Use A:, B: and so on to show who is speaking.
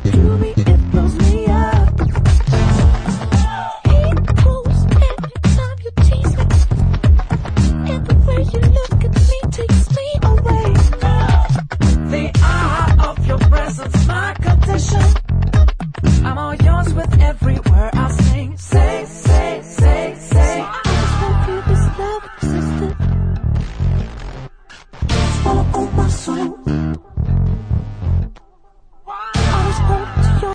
A: to me, it blows me up. It grows every time you tease me, and the way you look at me takes me away. The eye of your presence, my condition. I'm all yours with every word